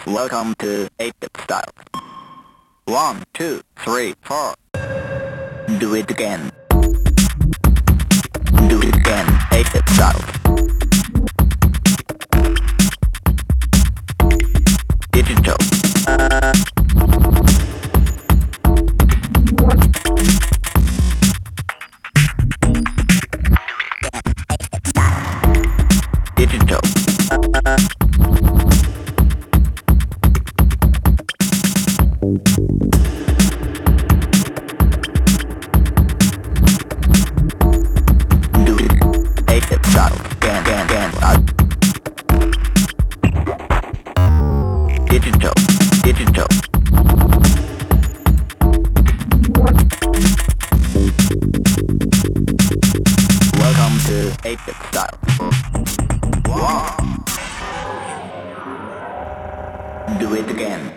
Welcome to 8-bit style. 1, 2, 3, 4. Do it again. Do it again. 8-bit style. Digital. Digital. Do it. 8-bit style. Again. Digital. Digital. Welcome to 8-bit style. Wow. Do it again.